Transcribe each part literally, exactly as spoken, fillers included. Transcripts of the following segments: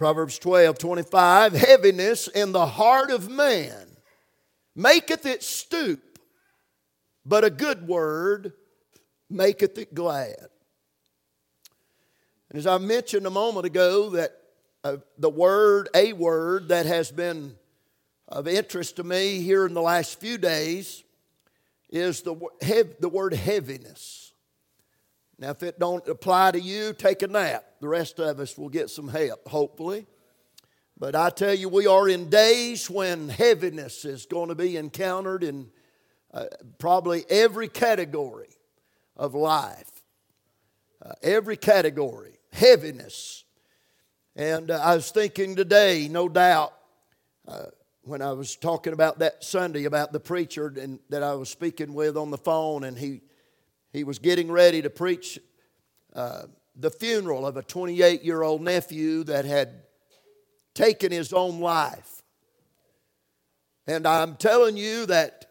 Proverbs twelve twenty-five, heaviness in the heart of man maketh it stoop, but a good word maketh it glad. And as I mentioned a moment ago, that uh, the word, a word that has been of interest to me here in the last few days is the, hev- the word heaviness. Now, if it don't apply to you, take a nap. The rest of us will get some help, hopefully. But I tell you, we are in days when heaviness is going to be encountered in uh, probably every category of life. Uh, every category. Heaviness. And uh, I was thinking today, no doubt, uh, when I was talking about that Sunday, about the preacher and, that I was speaking with on the phone, and he he was getting ready to preach uh, the funeral of a twenty-eight-year-old nephew that had taken his own life. And I'm telling you that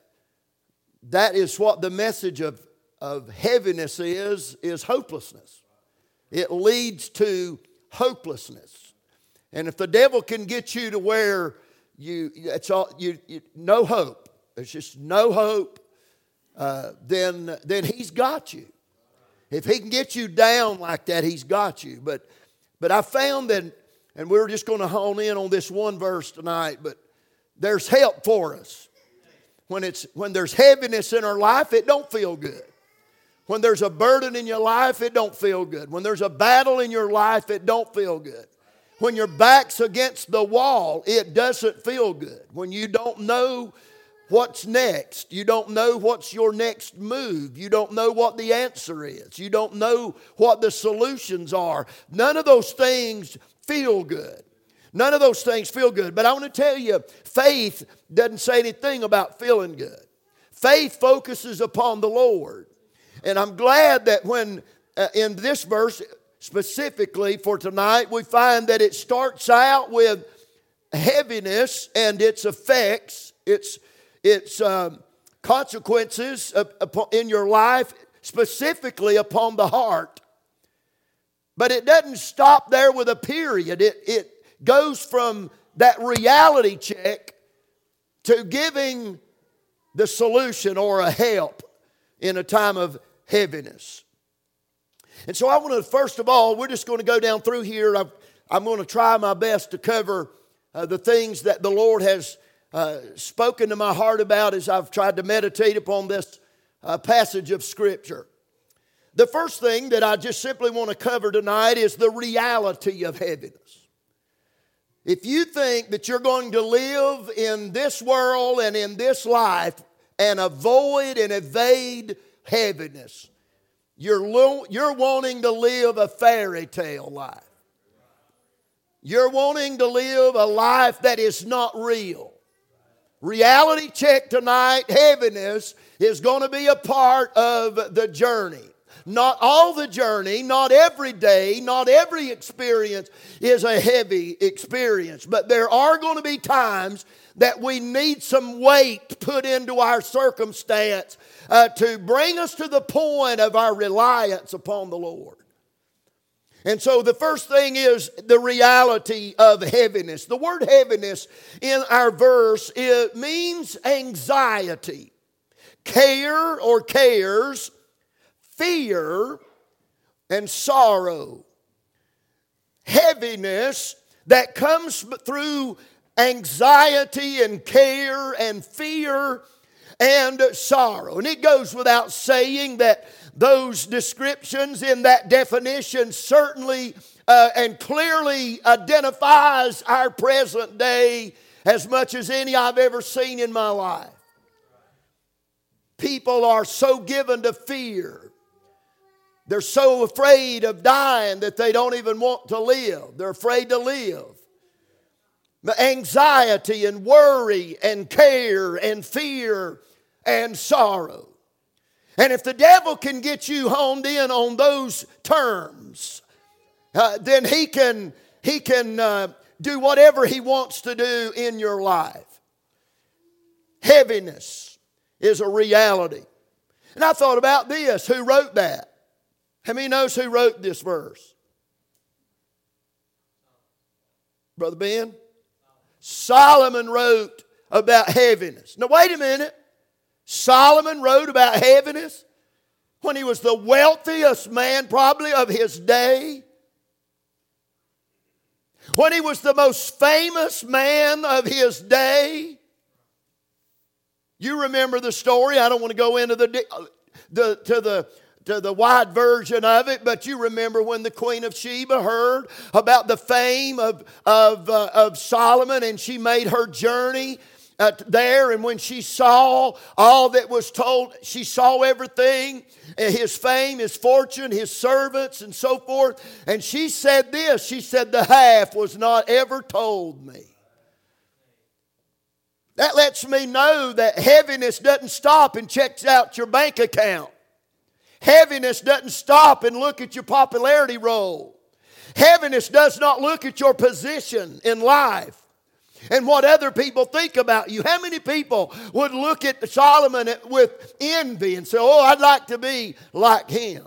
that is what the message of, of heaviness is, is hopelessness. It leads to hopelessness. And if the devil can get you to where you it's all you, you no hope, there's just no hope, uh, then then he's got you. If he can get you down like that, he's got you. But but I found that, and we're just going to hone in on this one verse tonight, but there's help for us. When it's when there's heaviness in our life, it don't feel good. When there's a burden in your life, it don't feel good. When there's a battle in your life, it don't feel good. When your back's against the wall, it doesn't feel good. When you don't know what's next, you don't know what's your next move, you don't know what the answer is, you don't know what the solutions are. None of those things feel good. None of those things feel good. But I want to tell you, faith doesn't say anything about feeling good. Faith focuses upon the Lord. And I'm glad that when uh, in this verse, specifically for tonight, we find that it starts out with heaviness and its effects, its, its um, consequences of, upon, in your life, specifically upon the heart. But it doesn't stop there with a period. It, it goes from that reality check to giving the solution or a help in a time of heaviness. And so I want to, first of all, we're just going to go down through here. I've, I'm going to try my best to cover uh, the things that the Lord has uh, spoken to my heart about as I've tried to meditate upon this uh, passage of Scripture. The first thing that I just simply want to cover tonight is the reality of heaviness. If you think that you're going to live in this world and in this life and avoid and evade heaviness, You're, lo- you're wanting to live a fairy tale life. You're wanting to live a life that is not real. Reality check tonight, heaviness is going to be a part of the journey. Not all the journey, not every day, not every experience is a heavy experience. But there are going to be times that we need some weight put into our circumstance uh, to bring us to the point of our reliance upon the Lord. And so the first thing is the reality of heaviness. The word heaviness in our verse, it means anxiety, care or cares, fear, and sorrow. Heaviness that comes through anxiety and care and fear and sorrow. And it goes without saying that those descriptions in that definition certainly uh, and clearly identifies our present day as much as any I've ever seen in my life. People are so given to fear. They're so afraid of dying that they don't even want to live. They're afraid to live. Anxiety and worry and care and fear and sorrow. And if the devil can get you honed in on those terms, uh, then he can, he can uh, do whatever he wants to do in your life. Heaviness is a reality. And I thought about this. Who wrote that? How many knows who wrote this verse? Brother Ben? Solomon wrote about heaviness. Now wait a minute. Solomon wrote about heaviness when he was the wealthiest man probably of his day. When he was the most famous man of his day. You remember the story. I don't want to go into the, the to the to the wide version of it, but you remember when the Queen of Sheba heard about the fame of of uh, of Solomon, and she made her journey uh, there, and when she saw all that was told, she saw everything, his fame, his fortune, his servants, and so forth, and she said this, she said, "The half was not ever told me." That lets me know that heaviness doesn't stop and checks out your bank account. Heaviness doesn't stop and look at your popularity roll. Heaviness does not look at your position in life and what other people think about you. How many people would look at Solomon with envy and say, "Oh, I'd like to be like him"?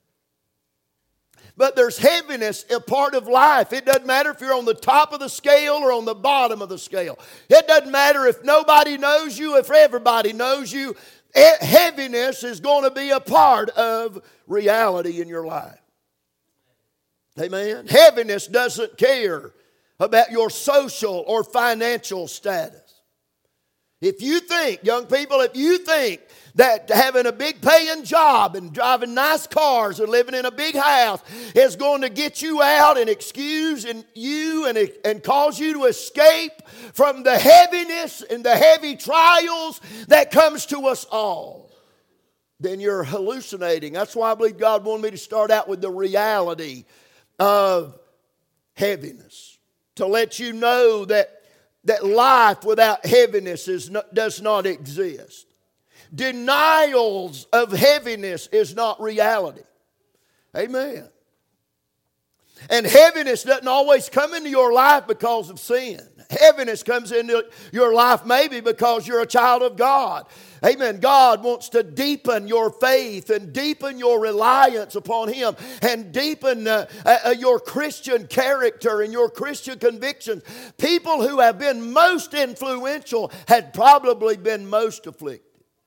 But there's heaviness, a part of life. It doesn't matter if you're on the top of the scale or on the bottom of the scale. It doesn't matter if nobody knows you, if everybody knows you. Heaviness is going to be a part of reality in your life. Amen? Heaviness doesn't care about your social or financial status. If you think, young people, if you think that having a big paying job and driving nice cars and living in a big house is going to get you out and excuse and you and, and cause you to escape from the heaviness and the heavy trials that comes to us all, then you're hallucinating. That's why I believe God wanted me to start out with the reality of heaviness, to let you know that, that life without heaviness is not, does not exist. Denials of heaviness is not reality. Amen. And heaviness doesn't always come into your life because of sin. Heaviness comes into your life maybe because you're a child of God. Amen. God wants to deepen your faith and deepen your reliance upon Him and deepen uh, uh, your Christian character and your Christian convictions. People who have been most influential had probably been most afflicted.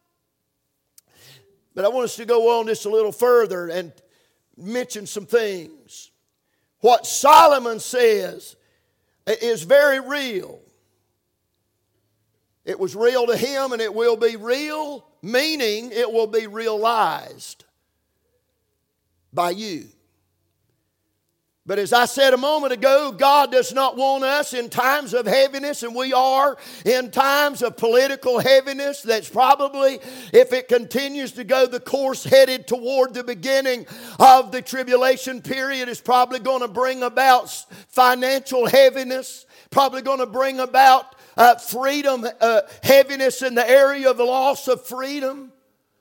But I want us to go on just a little further and mention some things. What Solomon says is very real. It was real to him and it will be real, meaning it will be realized by you. But as I said a moment ago, God does not want us in times of heaviness, and we are in times of political heaviness that's probably, if it continues to go the course headed toward the beginning of the tribulation period, is probably going to bring about financial heaviness, probably going to bring about uh, freedom, uh, heaviness in the area of the loss of freedom.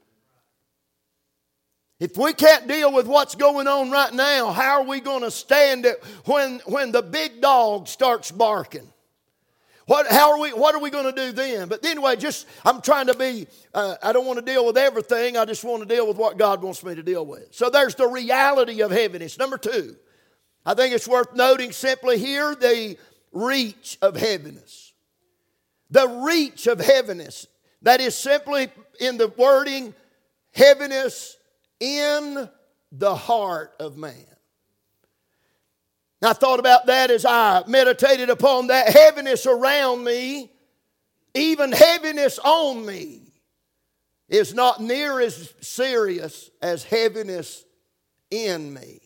If we can't deal with what's going on right now, how are we going to stand it when, when the big dog starts barking? What, how are we, what are we going to do then? But anyway, just I'm trying to be, uh, I don't want to deal with everything. I just want to deal with what God wants me to deal with. So there's the reality of heaviness. Number two, I think it's worth noting simply here the reach of heaviness. The reach of heaviness. That is simply in the wording, heaviness in the heart of man. Now, I thought about that as I meditated upon that. Heaviness around me, even heaviness on me, is not near as serious as heaviness in me.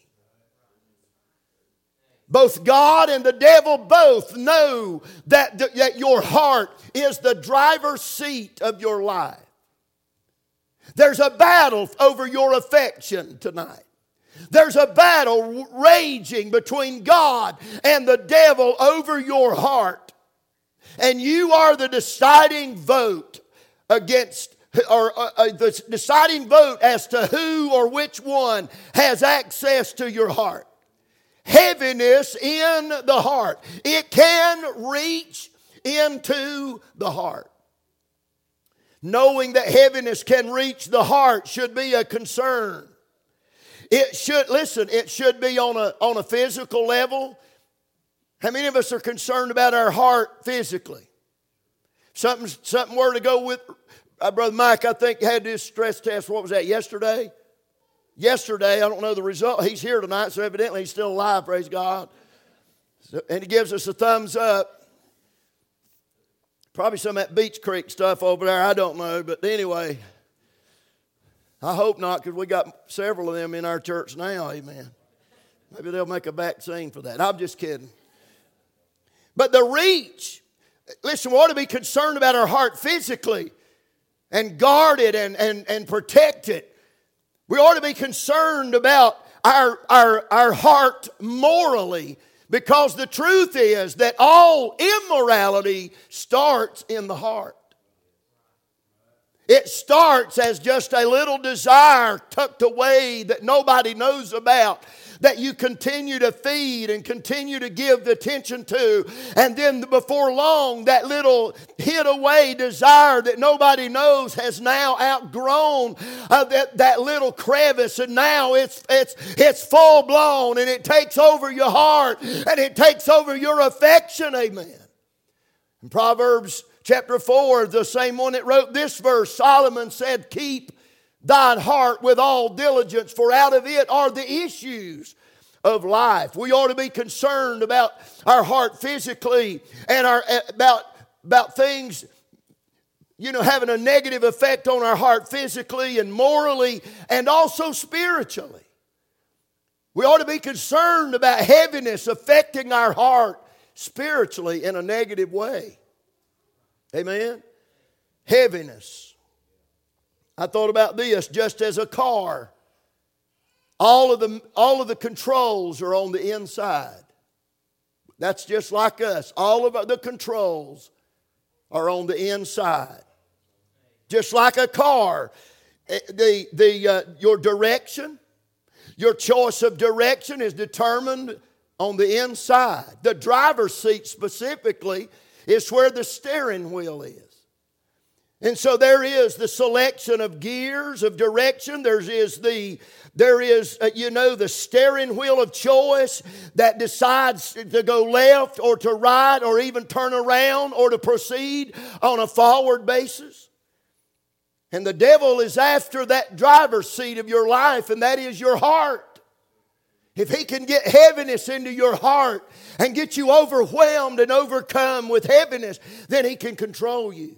Both God and the devil both know that, that your heart is the driver's seat of your life. There's a battle over your affection tonight. There's a battle raging between God and the devil over your heart. And you are the deciding vote against, or uh, uh, the deciding vote as to who or which one has access to your heart. Heaviness in the heart. It can reach into the heart. Knowing that heaviness can reach the heart should be a concern. It should, listen, it should be on a, on a physical level. How many of us are concerned about our heart physically? Something, something were to go with, uh, Brother Mike, I think, had this stress test, what was that, yesterday? Yesterday, I don't know the result. He's here tonight, so evidently he's still alive, praise God. So, and he gives us a thumbs up. Probably some of that Beach Creek stuff over there, I don't know. But anyway, I hope not, because we got several of them in our church now, amen. Maybe they'll make a vaccine for that. I'm just kidding. But the reach, listen, we ought to be concerned about our heart physically and guard it and, and, and protect it. We ought to be concerned about our, our, our heart morally, because the truth is that all immorality starts in the heart. It starts as just a little desire tucked away that nobody knows about, that you continue to feed and continue to give attention to. And then before long, that little hid away desire that nobody knows has now outgrown uh, that, that little crevice. And now it's, it's, it's full blown, and it takes over your heart and it takes over your affection. Amen. In Proverbs chapter four, the same one that wrote this verse, Solomon said, keep thine heart with all diligence, for out of it are the issues of life. We ought to be concerned about our heart physically and our about, about things, you know, having a negative effect on our heart physically and morally and also spiritually. We ought to be concerned about heaviness affecting our heart spiritually in a negative way. Amen? Heaviness. I thought about this, just as a car, all of the, all of the controls are on the inside. That's just like us. All of the controls are on the inside. Just like a car, the, the, uh, your direction, your choice of direction is determined on the inside. The driver's seat specifically is where the steering wheel is. And so there is the selection of gears of direction. There is the there is uh, you know the steering wheel of choice that decides to go left or to right or even turn around or to proceed on a forward basis. And the devil is after that driver's seat of your life, and that is your heart. If he can get heaviness into your heart and get you overwhelmed and overcome with heaviness, then he can control you.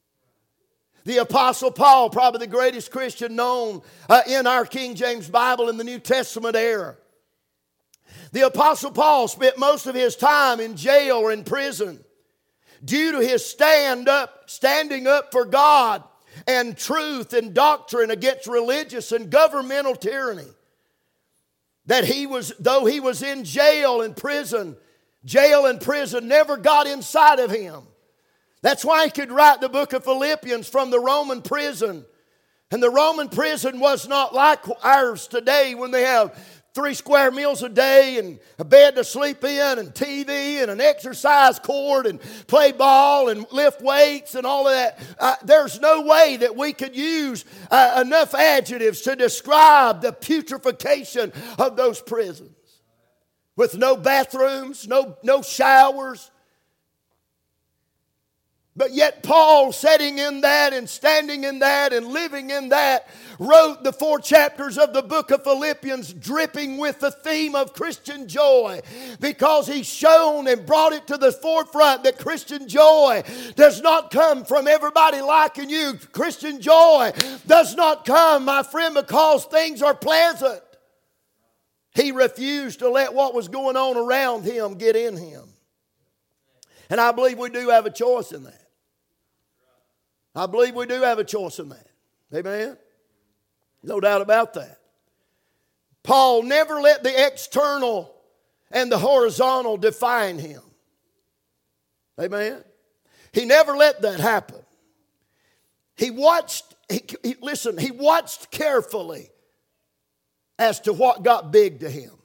The Apostle Paul, probably the greatest Christian known uh, in our King James Bible in the New Testament era. The Apostle Paul spent most of his time in jail or in prison due to his stand up, standing up for God and truth and doctrine against religious and governmental tyranny. That he was, though he was in jail and prison, jail and prison never got inside of him. That's why he could write the book of Philippians from the Roman prison. And the Roman prison was not like ours today, when they have three square meals a day and a bed to sleep in and T V and an exercise court and play ball and lift weights and all of that. Uh, there's no way that we could use uh, enough adjectives to describe the putrefaction of those prisons. With no bathrooms, no, no showers. But yet Paul, sitting in that and standing in that and living in that, wrote the four chapters of the book of Philippians dripping with the theme of Christian joy, because he's shown and brought it to the forefront that Christian joy does not come from everybody liking you. Christian joy does not come, my friend, because things are pleasant. He refused to let what was going on around him get in him. And I believe we do have a choice in that. I believe we do have a choice in that. Amen? No doubt about that. Paul never let the external and the horizontal define him. Amen? He never let that happen. He watched, he, he, listen, he watched carefully as to what got big to him.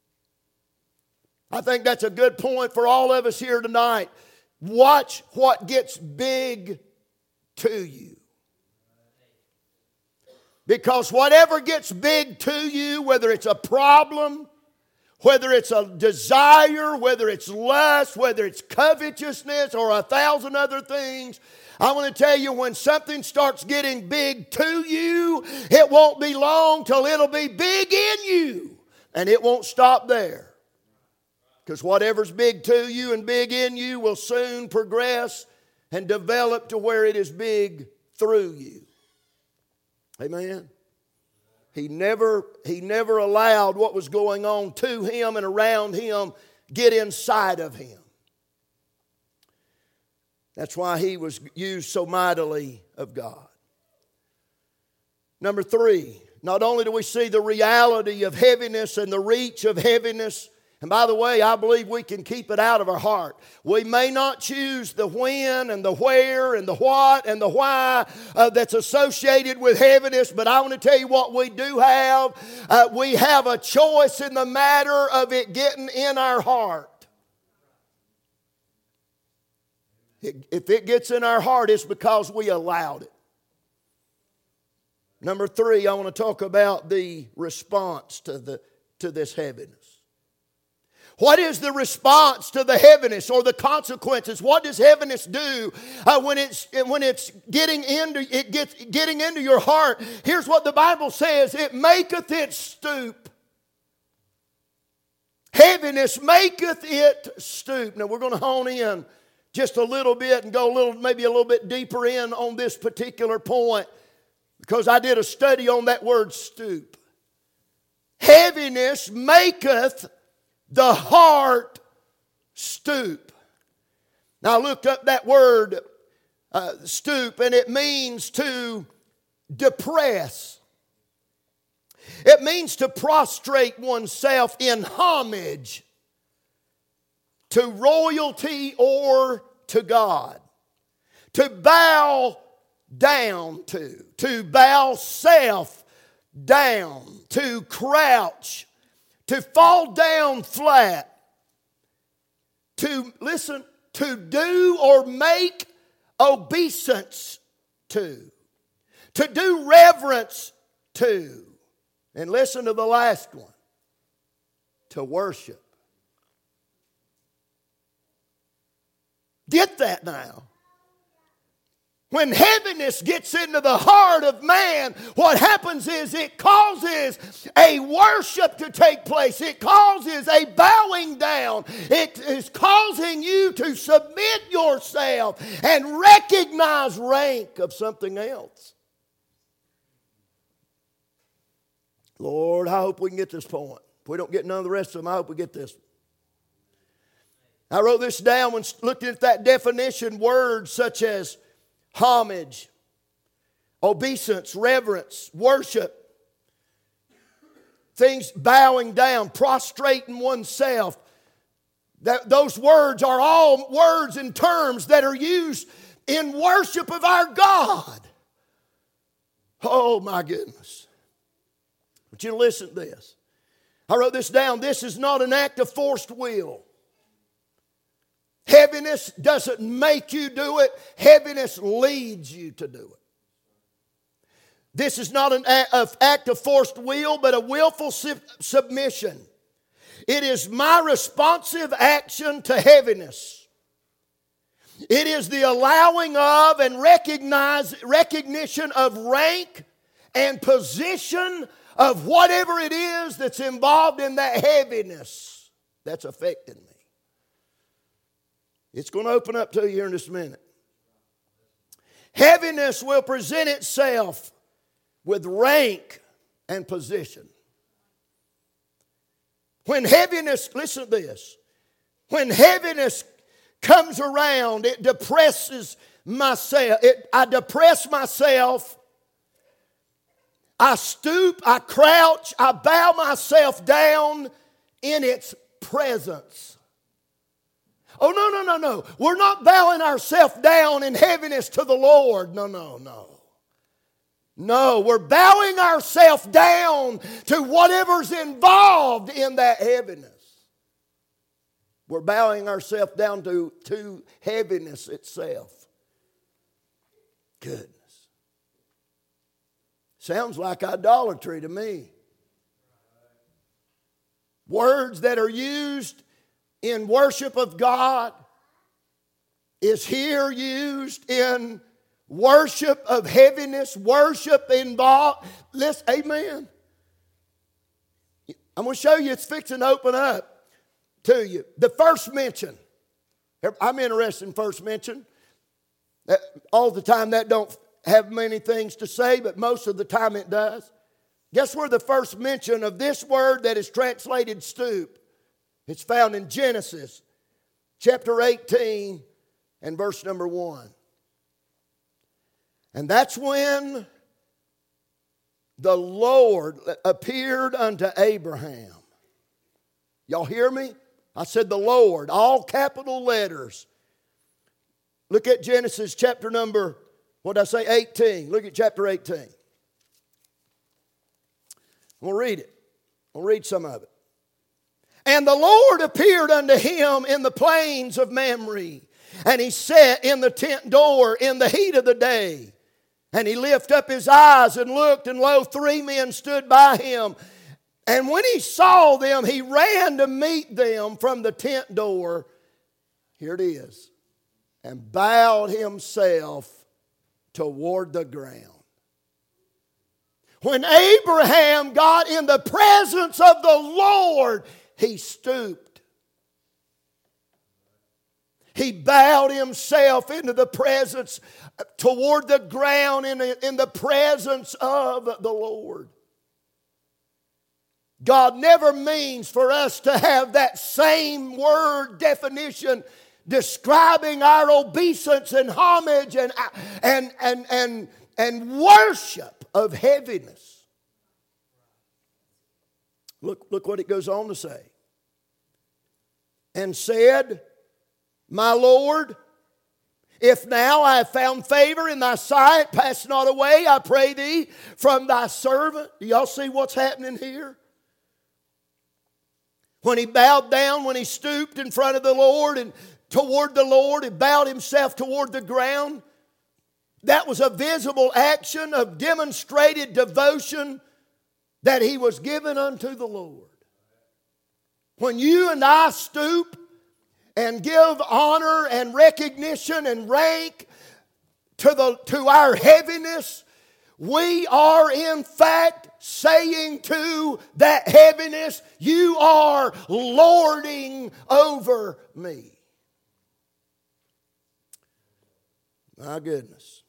I think that's a good point for all of us here tonight. Watch what gets big to you. Because whatever gets big to you, whether it's a problem, whether it's a desire, whether it's lust, whether it's covetousness, or a thousand other things, I want to tell you, when something starts getting big to you, it won't be long till it'll be big in you. And it won't stop there. Because whatever's big to you and big in you will soon progress and develop to where it is big through you. Amen. He never, he never allowed what was going on to him and around him get inside of him. That's why he was used so mightily of God. Number three, not only do we see the reality of heaviness and the reach of heaviness, and by the way, I believe we can keep it out of our heart. We may not choose the when and the where and the what and the why uh, that's associated with heaviness, but I want to tell you what we do have. Uh, we have a choice in the matter of it getting in our heart. It, if it gets in our heart, it's because we allowed it. Number three, I want to talk about the response to, the, to this heaviness. What is the response to the heaviness or the consequences? What does heaviness do uh, when it's when it's getting into it gets getting into your heart? Here's what the Bible says: it maketh it stoop. Heaviness maketh it stoop. Now we're going to hone in just a little bit and go a little, maybe a little bit deeper in on this particular point, because I did a study on that word stoop. Heaviness maketh the heart stoop. Now I looked up that word uh, stoop, and it means to depress. It means to prostrate oneself in homage to royalty or to God. To bow down to. To bow self down. To crouch. To fall down flat. To, listen, to do or make obeisance to. To do reverence to. And listen to the last one. To worship. Get that now. When heaviness gets into the heart of man, what happens is it causes a worship to take place. It causes a bowing down. It is causing you to submit yourself and recognize rank of something else. Lord, I hope we can get this point. If we don't get none of the rest of them, I hope we get this one. I wrote this down when looking at that definition. Words such as homage, obeisance, reverence, worship, things bowing down, prostrating oneself. That, those words are all words and terms that are used in worship of our God. Oh my goodness. But you listen to this. I wrote this down. This is not an act of forced will. Heaviness doesn't make you do it. Heaviness leads you to do it. This is not an act of forced will, but a willful submission. It is my responsive action to heaviness. It is the allowing of and recognize, recognition of rank and position of whatever it is that's involved in that heaviness that's affecting me. It's going to open up to you here in just a minute. Heaviness will present itself with rank and position. When heaviness, listen to this. When heaviness comes around, it depresses myself. It, I depress myself. I stoop, I crouch, I bow myself down in its presence. Oh, no, no, no, no. We're not bowing ourselves down in heaviness to the Lord. No, no, no. No, we're bowing ourselves down to whatever's involved in that heaviness. We're bowing ourselves down to, to heaviness itself. Goodness. Sounds like idolatry to me. words that are used in worship of God is here used in worship of heaviness, worship involved. Listen, amen. I'm going to show you, it's fixing to open up to you. The first mention. I'm interested in first mention. All the time that don't have many things to say, but most of the time it does. Guess where the first mention of this word that is translated stoop? It's found in Genesis chapter eighteen and verse number one. And that's when the Lord appeared unto Abraham. Y'all hear me? I said the Lord, all capital letters. Look at Genesis chapter number, what did I say, eighteen. Look at chapter eighteen. We'll read it. We'll read some of it. And the Lord appeared unto him in the plains of Mamre, and he sat in the tent door in the heat of the day. And he lifted up his eyes and looked, and lo, three men stood by him. And when he saw them, he ran to meet them from the tent door. Here it is. And bowed himself toward the ground. When Abraham got in the presence of the Lord, he stooped. He bowed himself into the presence, toward the ground in the, in the presence of the Lord. God never means for us to have that same word definition describing our obeisance and homage and, and, and, and, and worship of heaviness. Look, look what it goes on to say. And said, My Lord, if now I have found favor in thy sight, pass not away, I pray thee, from thy servant. Do y'all see what's happening here? When he bowed down, when he stooped in front of the Lord and toward the Lord and bowed himself toward the ground, that was a visible action of demonstrated devotion that he was given unto the Lord. When you and I stoop and give honor and recognition and rank to, the, to our heaviness, we are in fact saying to that heaviness, you are lording over me. My goodness.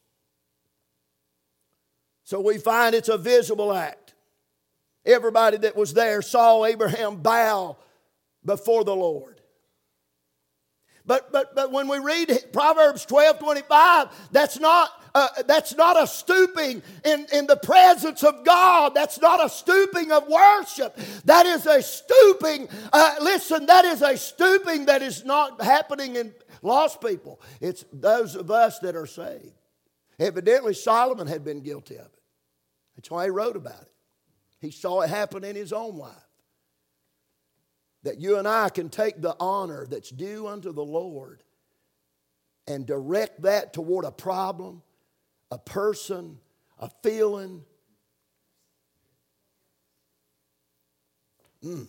So we find it's a visible act. Everybody that was there saw Abraham bow before the Lord. But, but, but when we read Proverbs twelve twenty-five, that's not, uh, that's not a stooping in, in the presence of God. That's not a stooping of worship. That is a stooping, uh, listen, that is a stooping that is not happening in lost people. It's those of us that are saved. Evidently, Solomon had been guilty of it. That's why he wrote about it. He saw it happen in his own life. That you and I can take the honor that's due unto the Lord and direct that toward a problem, a person, a feeling. Mm.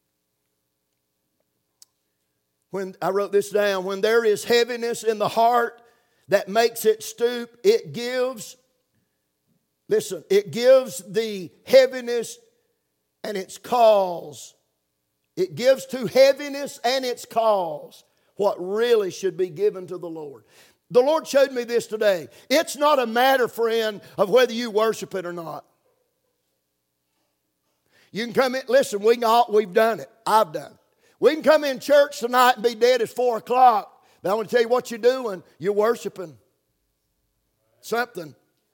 When I wrote this down, when there is heaviness in the heart that makes it stoop, it gives, listen, it gives the heaviness and its cause. It gives to heaviness and its cause what really should be given to the Lord. The Lord showed me this today. It's not a matter, friend, of whether you worship it or not. You can come in, listen, we can all, we've done it. I've done it. We can come in church tonight and be dead at four o'clock. But I want to tell you what you're doing. You're worshiping something.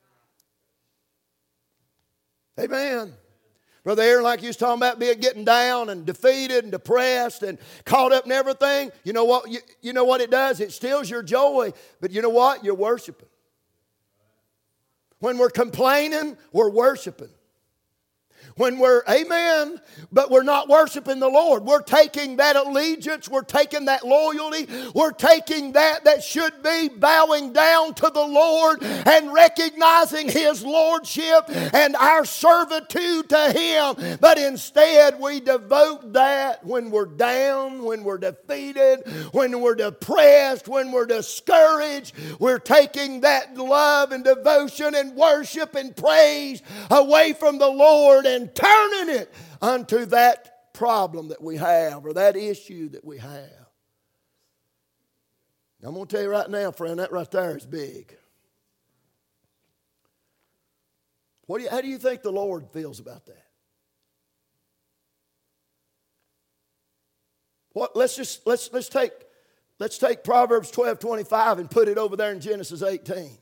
Amen. Brother Aaron, like you was talking about being getting down and defeated and depressed and caught up in everything. You know what? You, you know what it does? It steals your joy. But you know what? You're worshiping. When we're complaining, we're worshiping. When we're, amen, but we're not worshiping the Lord. We're taking that allegiance, we're taking that loyalty, we're taking that that should be bowing down to the Lord and recognizing His lordship and our servitude to Him. But instead we devote that when we're down, when we're defeated, when we're depressed, when we're discouraged. We're taking that love and devotion and worship and praise away from the Lord and turning it unto that problem that we have or that issue that we have. I'm going to tell you right now, friend, that right there is big. What do you, how do you think the Lord feels about that? What, let's just let's let's take let's take Proverbs twelve twenty-five and put it over there in Genesis eighteen.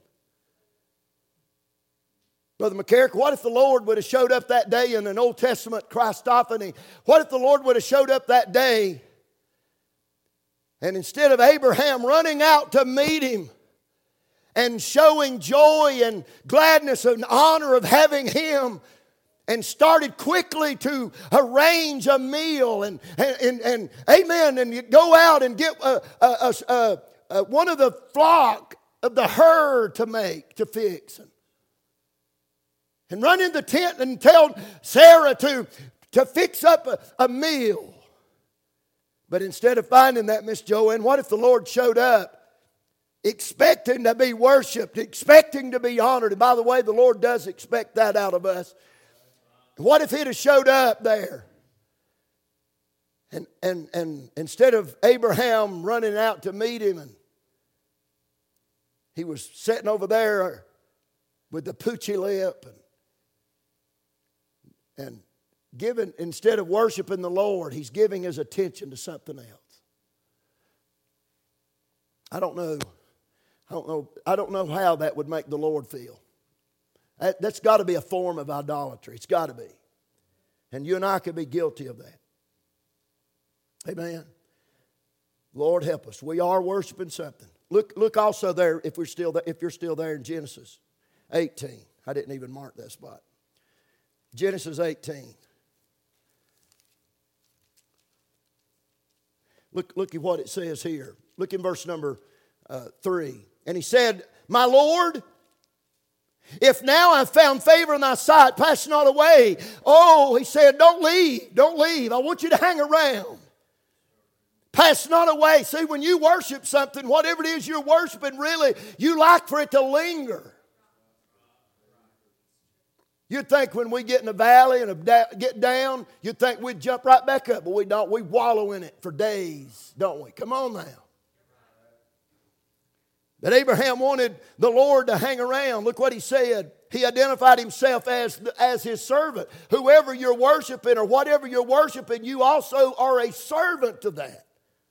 Brother McCarrick, what if the Lord would have showed up that day in an Old Testament Christophany? What if the Lord would have showed up that day and instead of Abraham running out to meet him and showing joy and gladness and honor of having him, and started quickly to arrange a meal and, and, and, and amen, and you go out and get a, a, a, a, a, one of the flock of the herd to make, to fix. And, and run in the tent and tell Sarah to, to fix up a, a meal. But instead of finding that, Miss Joanne, what if the Lord showed up expecting to be worshiped, expecting to be honored? And by the way, the Lord does expect that out of us. What if He'd have showed up there? And, and, and instead of Abraham running out to meet him, and he was sitting over there with the poochy lip and, and giving, instead of worshiping the Lord, he's giving his attention to something else. I don't know. I don't know. I don't know how that would make the Lord feel. That, that's got to be a form of idolatry. It's got to be. And you and I could be guilty of that. Amen. Lord help us. We are worshiping something. Look, look also there, if we're still there, if you're still there in Genesis eighteen. I didn't even mark that spot. Genesis eighteen. Look, look at what it says here. Look in verse number uh, three. And he said, "My Lord, if now I've found favor in thy sight, pass not away." Oh, he said, don't leave. Don't leave. I want you to hang around. Pass not away. See, when you worship something, whatever it is you're worshiping, really, you like for it to linger. You'd think when we get in the valley and get down, you'd think we'd jump right back up. But we don't. We wallow in it for days, don't we? Come on now. But Abraham wanted the Lord to hang around. Look what he said. He identified himself as, as his servant. Whoever you're worshiping or whatever you're worshiping, you also are a servant to that.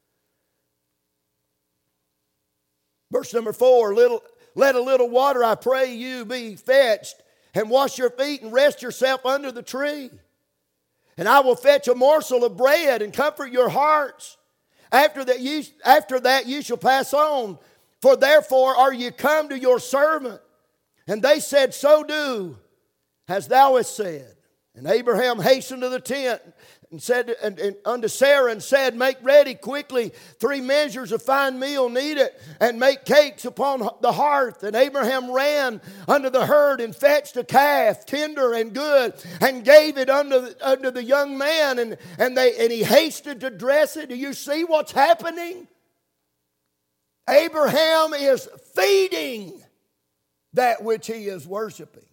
Verse number four, little, let a little water, I pray you, be fetched, and wash your feet and rest yourself under the tree. And I will fetch a morsel of bread and comfort your hearts. After that, you, after that you shall pass on. For therefore are ye come to your servant. And they said, so do, as thou hast said. And Abraham hastened to the tent and said and, and unto Sarah and said, make ready quickly three measures of fine meal, knead it, and make cakes upon the hearth. And Abraham ran unto the herd and fetched a calf, tender and good, and gave it unto, unto the young man. And, and, they, and he hasted to dress it. Do you see what's happening? Abraham is feeding that which he is worshiping.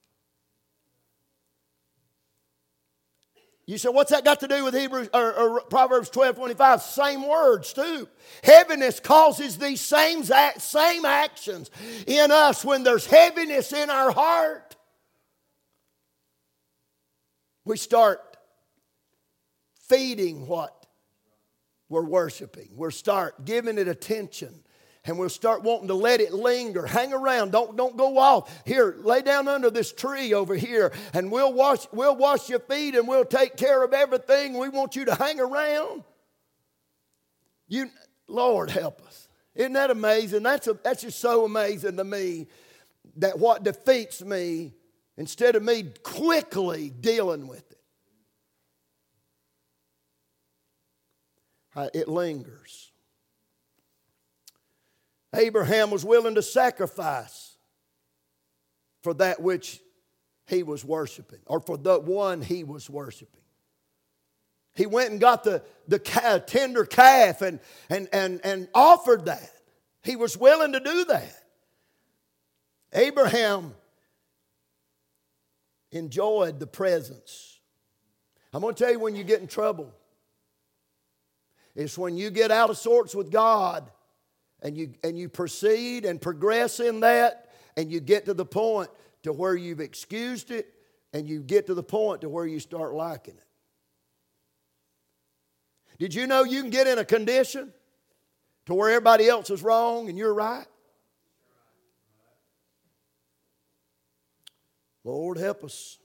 You say, what's that got to do with Hebrews or, or Proverbs twelve twenty-five? Same words too. Heaviness causes these same, same actions in us. When there's heaviness in our heart, we start feeding what we're worshiping. We'll start giving it attention. And we'll start wanting to let it linger. Hang around. Don't, don't go off. Here, lay down under this tree over here. And we'll wash, we'll wash your feet and we'll take care of everything. We want you to hang around. You, Lord help us. Isn't that amazing? That's, a, that's just so amazing to me that what defeats me, instead of me quickly dealing with it, uh, it lingers. Abraham was willing to sacrifice for that which he was worshiping, or for the one he was worshiping. He went and got the, the tender calf and, and, and, and offered that. He was willing to do that. Abraham enjoyed the presence. I'm going to tell you, when you get in trouble, it's when you get out of sorts with God and you, and you proceed and progress in that, and you get to the point to where you've excused it, and you get to the point to where you start liking it. Did you know you can get in a condition to where everybody else is wrong and you're right? Lord, help us.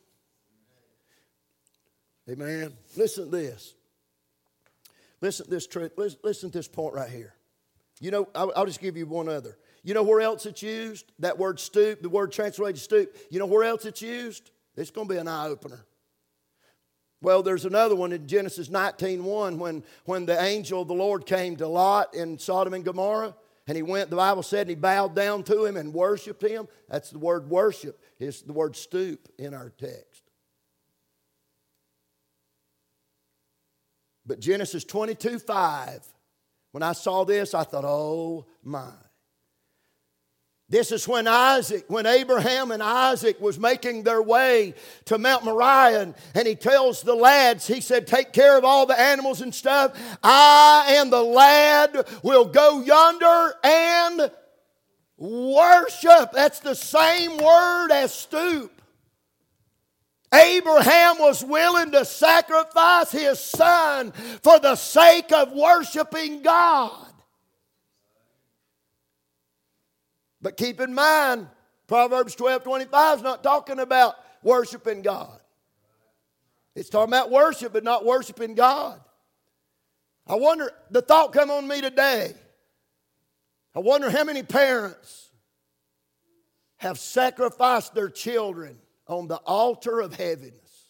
Amen. Listen to this. Listen to this truth. Listen, listen to this point right here. You know, I'll, I'll just give you one other. You know where else it's used? That word stoop, the word translated stoop. You know where else it's used? It's going to be an eye-opener. Well, there's another one in Genesis nineteen one when, when the angel of the Lord came to Lot in Sodom and Gomorrah. And he went, the Bible said, and he bowed down to him and worshiped him. That's the word worship. It's the word stoop in our text. But Genesis twenty-two five, when I saw this, I thought, oh my. This is when Isaac, when Abraham and Isaac was making their way to Mount Moriah, and, and he tells the lads, he said, take care of all the animals and stuff. I and the lad will go yonder and worship. That's the same word as stoop. Abraham was willing to sacrifice his son for the sake of worshiping God. But keep in mind, Proverbs twelve twenty-five is not talking about worshiping God. It's talking about worship, but not worshiping God. I wonder, the thought come on me today. I wonder how many parents have sacrificed their children on the altar of heaviness.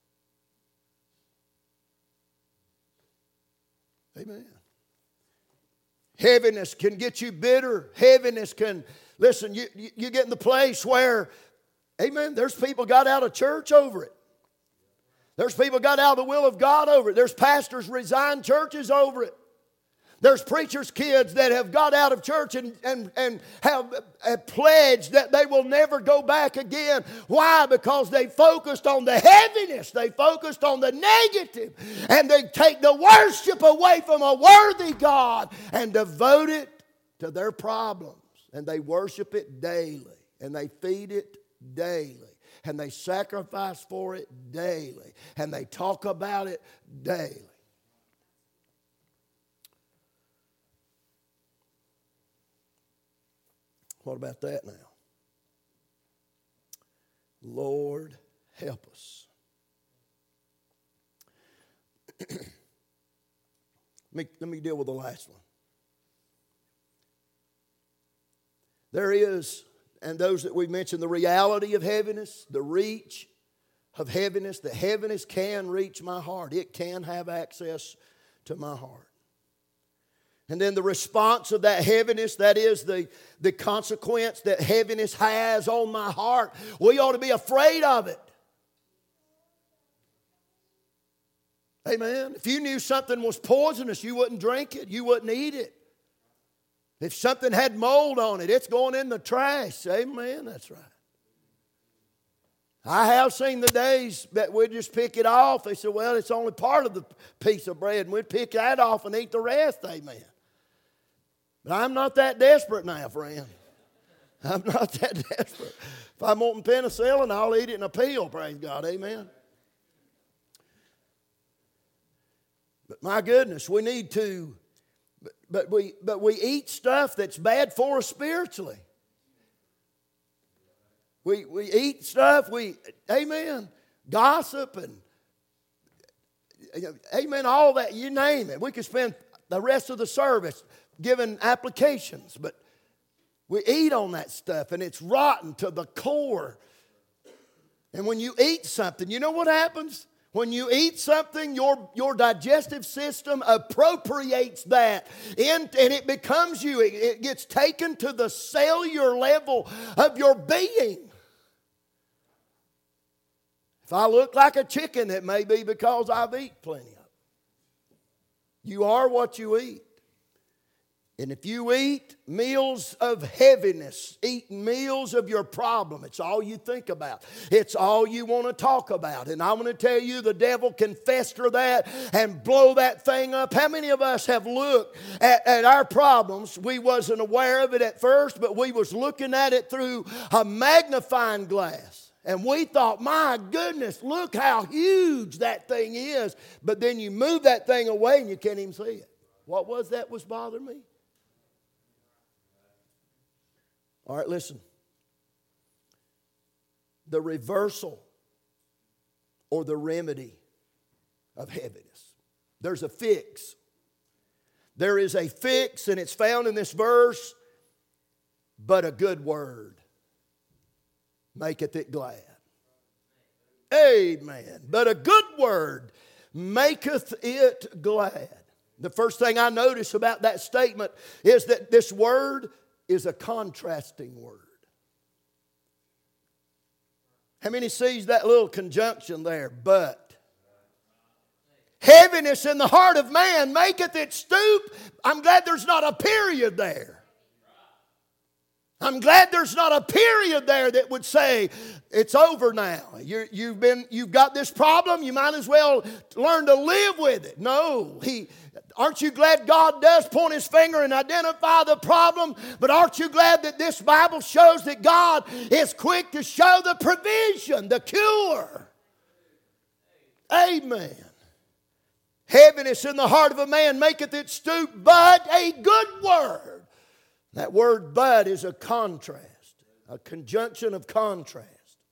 Amen. Heaviness can get you bitter. Heaviness can, listen, you, you, you get in the place where, amen, there's people got out of church over it. There's people got out of the will of God over it. There's pastors resigned churches over it. There's preachers' kids that have got out of church and, and, and have, have pledged that they will never go back again. Why? Because they focused on the heaviness. They focused on the negative. And they take the worship away from a worthy God and devote it to their problems. And they worship it daily. And they feed it daily. And they sacrifice for it daily. And they talk about it daily. What about that now? Lord, help us. let, me, let me deal with the last one. There is, and those that we mentioned, the reality of heaviness, the reach of heaviness, that heaviness can reach my heart. It can have access to my heart. And then the response of that heaviness, that is the, the consequence that heaviness has on my heart. We ought to be afraid of it. Amen. If you knew something was poisonous, you wouldn't drink it. You wouldn't eat it. If something had mold on it, it's going in the trash. Amen. That's right. I have seen the days that we'd just pick it off. They said, well, it's only part of the piece of bread, and we'd pick that off and eat the rest. Amen. But I'm not that desperate now, friend. I'm not that desperate. If I'm wanting penicillin, I'll eat it in a pill, praise God, amen. But my goodness, we need to, but, but we but we eat stuff that's bad for us spiritually. We we eat stuff, we, amen, gossip and, amen, all that, you name it. We could spend the rest of the service giving applications, but we eat on that stuff and it's rotten to the core. And when you eat something, you know what happens? When you eat something, your, your digestive system appropriates that in, and it becomes you. It, it gets taken to the cellular level of your being. If I look like a chicken, it may be because I've eaten plenty of it. You are what you eat. And if you eat meals of heaviness, eat meals of your problem, it's all you think about. It's all you want to talk about. And I want to tell you, the devil can fester that and blow that thing up. How many of us have looked at, at our problems? We wasn't aware of it at first, but we was looking at it through a magnifying glass. And we thought, my goodness, look how huge that thing is. But then you move that thing away and you can't even see it. What was that was bothering me? All right, listen. The reversal or the remedy of heaviness. There's a fix. There is a fix, and it's found in this verse. But a good word maketh it glad. Amen. But a good word maketh it glad. The first thing I notice about that statement is that this word is a contrasting word. How many sees that little conjunction there? But. Heaviness in the heart of man maketh it stoop. I'm glad there's not a period there. I'm glad there's not a period there that would say, it's over now. You're, you've been, you've got this problem, you might as well learn to live with it. No, he, aren't you glad God does point His finger and identify the problem? But aren't you glad that this Bible shows that God is quick to show the provision, the cure? Amen. Heaviness in the heart of a man maketh it stoop, but a good word. That word but is a contrast, a conjunction of contrast.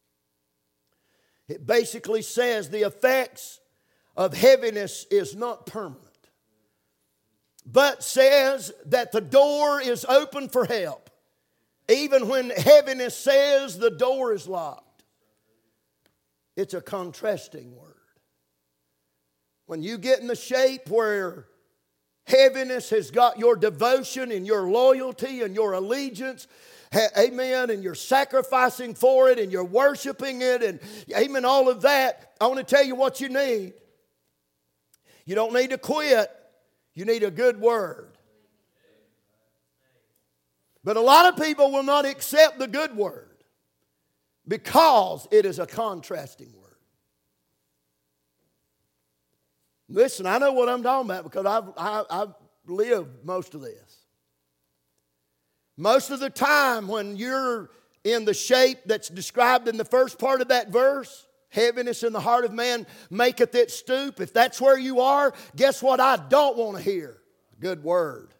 It basically says the effects of heaviness is not permanent, but says that the door is open for help, even when heaviness says the door is locked. It's a contrasting word. When you get in the shape where heaviness has got your devotion and your loyalty and your allegiance, amen, and you're sacrificing for it and you're worshiping it and amen, all of that, I want to tell you what you need. You don't need to quit. You need a good word. But a lot of people will not accept the good word because it is a contrasting word. Listen, I know what I'm talking about because I've, I, I've lived most of this. Most of the time when you're in the shape that's described in the first part of that verse, heaviness in the heart of man maketh it stoop. If that's where you are, guess what I don't want to hear? Good word.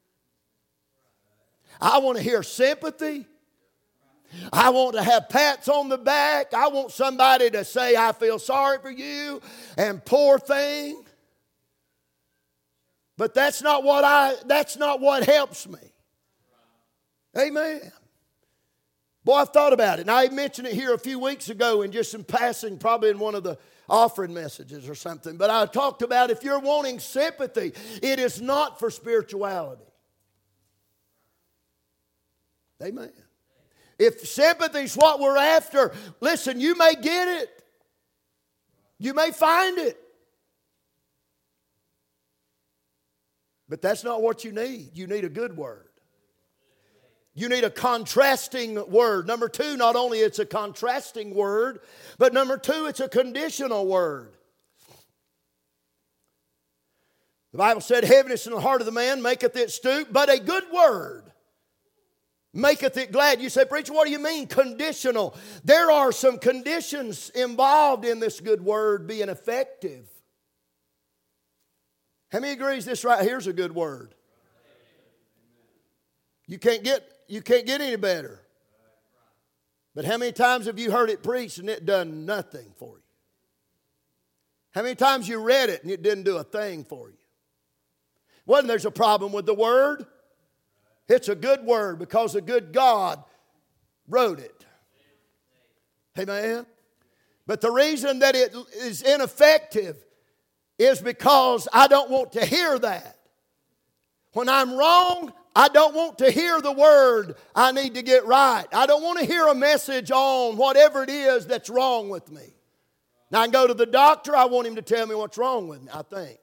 I want to hear sympathy. I want to have pats on the back. I want somebody to say, I feel sorry for you and poor thing. But that's not what I, that's not what helps me. Amen. Boy, I've thought about it. And I mentioned it here a few weeks ago in just in passing, probably in one of the offering messages or something. But I talked about if you're wanting sympathy, it is not for spirituality. Amen. If sympathy's what we're after, listen, you may get it. You may find it. But that's not what you need. You need a good word. You need a contrasting word. Number two, not only it's a contrasting word, but number two, it's a conditional word. The Bible said, heaviness in the heart of the man maketh it stoop, but a good word maketh it glad. You say, preacher, what do you mean conditional? There are some conditions involved in this good word being effective. How many agrees this right here's a good word? You can't get, you can't get any better. But how many times have you heard it preached and it done nothing for you? How many times you read it and it didn't do a thing for you? Wasn't there's a problem with the word? It's a good word because a good God wrote it. Amen. But the reason that it is ineffective is because I don't want to hear that. When I'm wrong, I don't want to hear the word, I need to get right. I don't want to hear a message on whatever it is that's wrong with me. Now I can go to the doctor, I want him to tell me what's wrong with me, I think.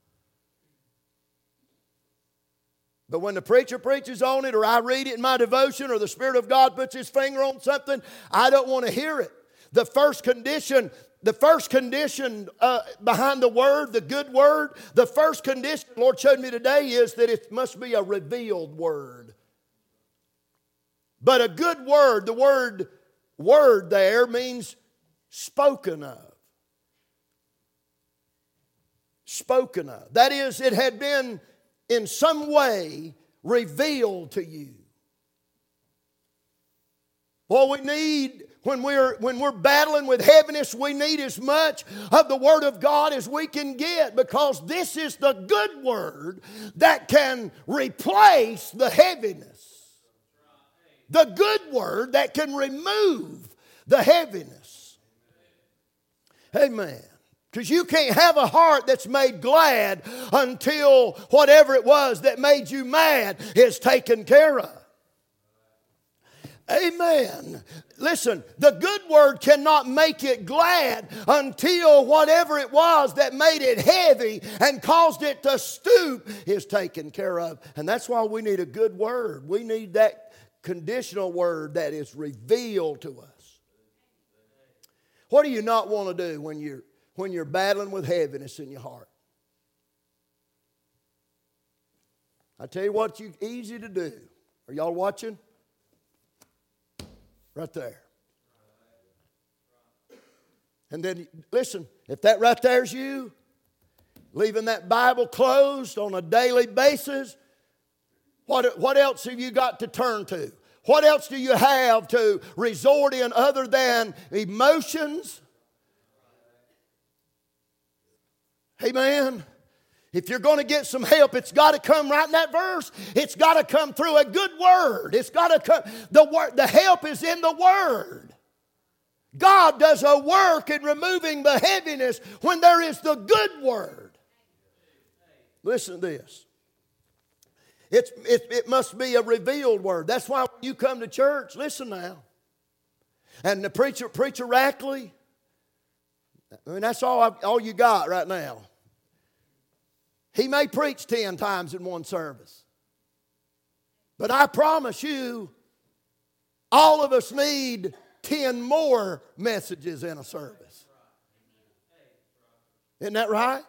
But when the preacher preaches on it, or I read it in my devotion, or the Spirit of God puts His finger on something, I don't want to hear it. The first condition, the first condition uh, behind the word, the good word, the first condition the Lord showed me today is that it must be a revealed word. But a good word, the word word there means spoken of. Spoken of. That is, it had been in some way revealed to you. What we need when we're, when we're battling with heaviness, we need as much of the Word of God as we can get, because this is the good Word that can replace the heaviness. The good Word that can remove the heaviness. Amen. Because you can't have a heart that's made glad until whatever it was that made you mad is taken care of. Amen. Listen, the good word cannot make it glad until whatever it was that made it heavy and caused it to stoop is taken care of. And that's why we need a good word. We need that conditional word that is revealed to us. What do you not want to do when you're when you're battling with heaviness in your heart? I tell you what's easy to do. Are y'all watching? Right there. And then, listen, if that right there's you, leaving that Bible closed on a daily basis, what, what else have you got to turn to? What else do you have to resort in other than emotions? Amen. If you're going to get some help, it's got to come right in that verse. It's got to come through a good word. It's got to come. The word, the help is in the word. God does a work in removing the heaviness when there is the good word. Listen to this. It's, it, it must be a revealed word. That's why when you come to church, listen now. And the preacher, preacher Rackley, I mean, that's all, I, all you got right now. He may preach ten times in one service. But I promise you, all of us need ten more messages in a service. Isn't that right?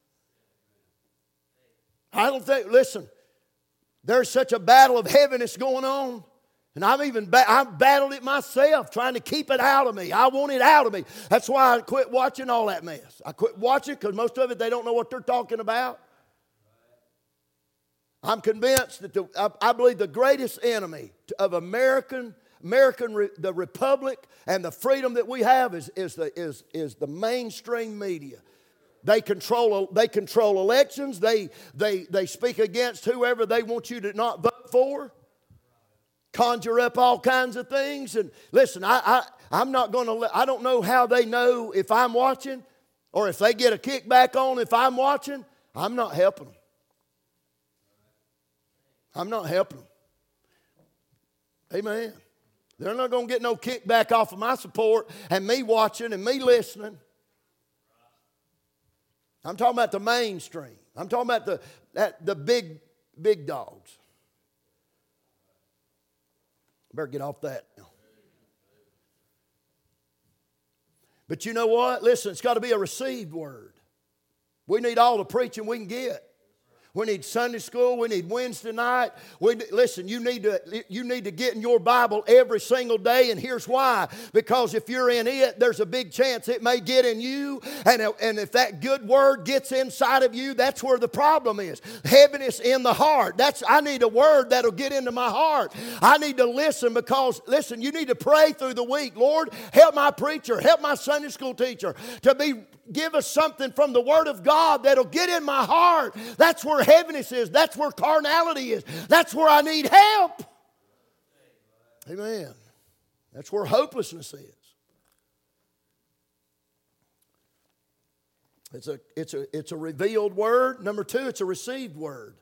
I don't think, listen, there's such a battle of heaviness going on. And I've even ba- I've battled it myself, trying to keep it out of me. I want it out of me. That's why I quit watching all that mess. I quit watching because most of it, they don't know what they're talking about. I'm convinced that the, I, I believe the greatest enemy of American, American re, the republic and the freedom that we have is, is, the, is, is the mainstream media. They control, they control elections. They, they, they speak against whoever they want you to not vote for. Conjure up all kinds of things. And listen, I, I, I'm not going to, I don't know how they know if I'm watching or if they get a kickback on if I'm watching. I'm not helping them. I'm not helping them. Amen. They're not going to get no kickback off of my support and me watching and me listening. I'm talking about the mainstream. I'm talking about the, that, the big, big dogs. Better get off that now. But you know what? Listen, it's got to be a received word. We need all the preaching we can get. We need Sunday school. We need Wednesday night. We, listen, you need to you need to get in your Bible every single day, and here's why. Because if you're in it, there's a big chance it may get in you, and, and if that good word gets inside of you, that's where the problem is. Heaviness in the heart. That's I need a word that'll get into my heart. I need to listen because, listen, you need to pray through the week. Lord, help my preacher, help my Sunday school teacher to be give us something from the Word of God that'll get in my heart. That's where heaviness is. That's where carnality is. That's where I need help. Amen. That's where hopelessness is. It's a, it's a, it's a revealed word. Number two, it's a received word.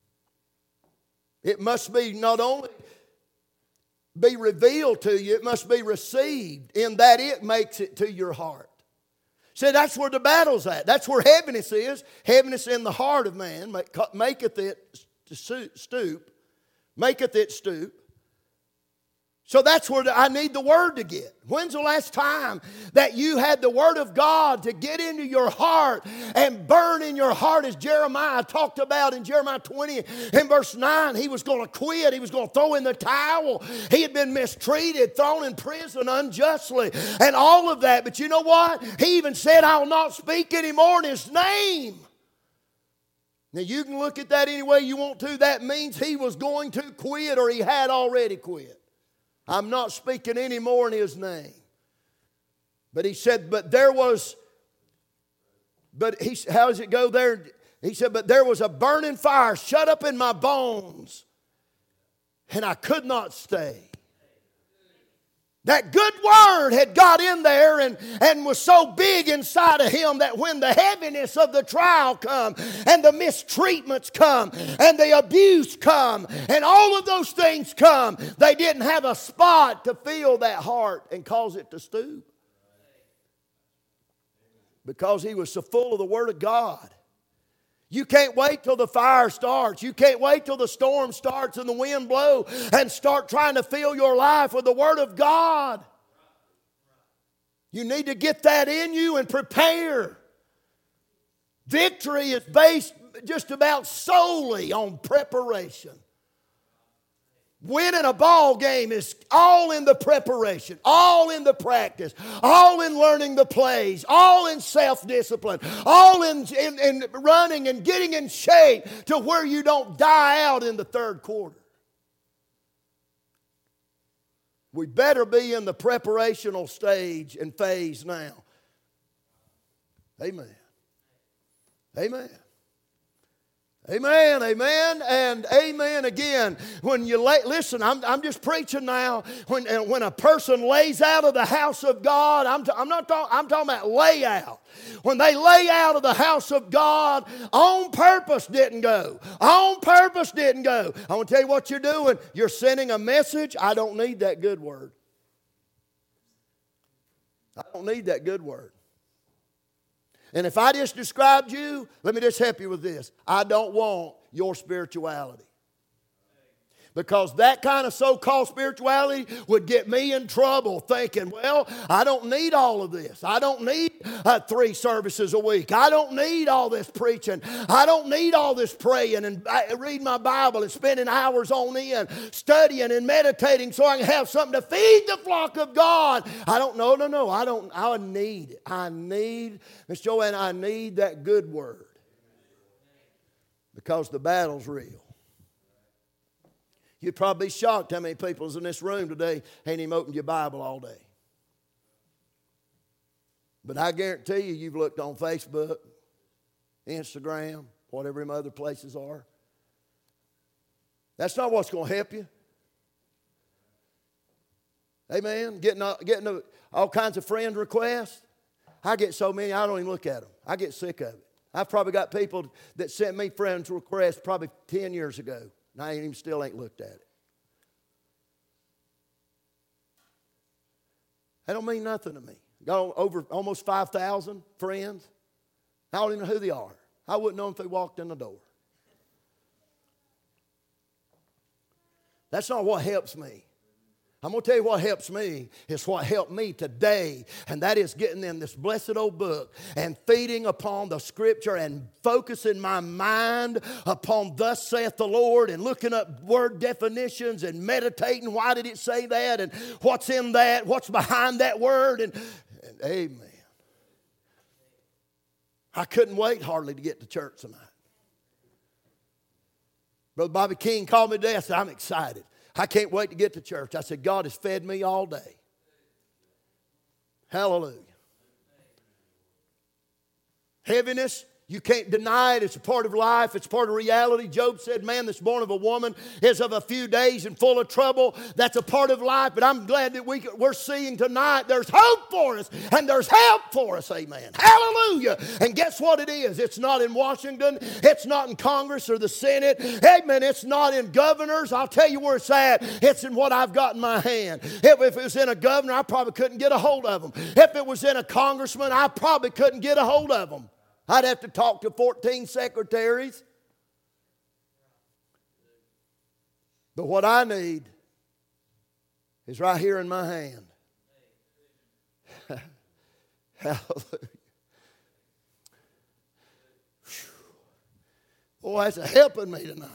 It must be not only be revealed to you, it must be received in that it makes it to your heart. See, that's where the battle's at. That's where heaviness is. Heaviness in the heart of man maketh it stoop. Maketh it stoop. So that's where I need the Word to get. When's the last time that you had the Word of God to get into your heart and burn in your heart, as Jeremiah talked about in Jeremiah twenty and verse nine? He was going to quit. He was going to throw in the towel. He had been mistreated, thrown in prison unjustly, and all of that. But you know what? He even said, I will not speak anymore in His name. Now you can look at that any way you want to. That means he was going to quit, or he had already quit. I'm not speaking anymore in His name. But he said, but there was, but he, how does it go there? He said, but there was a burning fire shut up in my bones, and I could not stay. That good word had got in there and, and was so big inside of him that when the heaviness of the trial come and the mistreatments come and the abuse come and all of those things come, they didn't have a spot to fill that heart and cause it to stoop. Because he was so full of the Word of God. You can't wait till the fire starts. You can't wait till the storm starts and the wind blows and start trying to fill your life with the Word of God. You need to get that in you and prepare. Victory is based just about solely on preparation. Winning a ball game is all in the preparation, all in the practice, all in learning the plays, all in self-discipline, all in, in, in running and getting in shape to where you don't die out in the third quarter. We better be in the preparational stage and phase now. Amen. Amen. Amen, amen, and amen again. When you lay, listen, I'm, I'm just preaching now. When, when a person lays out of the house of God, I'm, t- I'm not talking, I'm talking about lay out. When they lay out of the house of God, on purpose didn't go. On purpose didn't go. I want to tell you what you're doing. You're sending a message. I don't need that good word. I don't need that good word. And if I just described you, let me just help you with this. I don't want your spirituality. Because that kind of so-called spirituality would get me in trouble thinking, well, I don't need all of this. I don't need uh, three services a week. I don't need all this preaching. I don't need all this praying and uh, reading my Bible and spending hours on end, studying and meditating so I can have something to feed the flock of God. I don't, no, no, no. I don't, I need it. I need, Miss Joanne, I need that good word. Because the battle's real. You'd probably be shocked how many people is in this room today ain't even opened your Bible all day. But I guarantee you, you've looked on Facebook, Instagram, whatever them other places are. That's not what's going to help you. Amen. Getting, getting a, all kinds of friend requests. I get so many, I don't even look at them. I get sick of it. I've probably got people that sent me friends requests probably ten years ago. And I ain't even still ain't looked at it. That don't mean nothing to me. Got over almost five thousand friends. I don't even know who they are. I wouldn't know if they walked in the door. That's not what helps me. I'm going to tell you what helps me is what helped me today, and that is getting in this blessed old book and feeding upon the Scripture and focusing my mind upon thus saith the Lord and looking up word definitions and meditating, why did it say that and what's in that, what's behind that word, and, and amen. I couldn't wait hardly to get to church tonight. Brother Bobby King called me today. I said, I'm excited. I can't wait to get to church. I said, God has fed me all day. Hallelujah. Heaviness, You can't deny it. It's a part of life. It's part of reality. Job said, man that's born of a woman is of a few days and full of trouble. That's a part of life. But I'm glad that we, we're seeing tonight there's hope for us and there's help for us. Amen. Hallelujah. And guess what it is? It's not in Washington. It's not in Congress or the Senate. Amen. It's not in governors. I'll tell you where it's at. It's in what I've got in my hand. If, if it was in a governor, I probably couldn't get a hold of them. If it was in a congressman, I probably couldn't get a hold of them. I'd have to talk to fourteen secretaries. But what I need is right here in my hand. Hallelujah. Boy, that's a helping me tonight.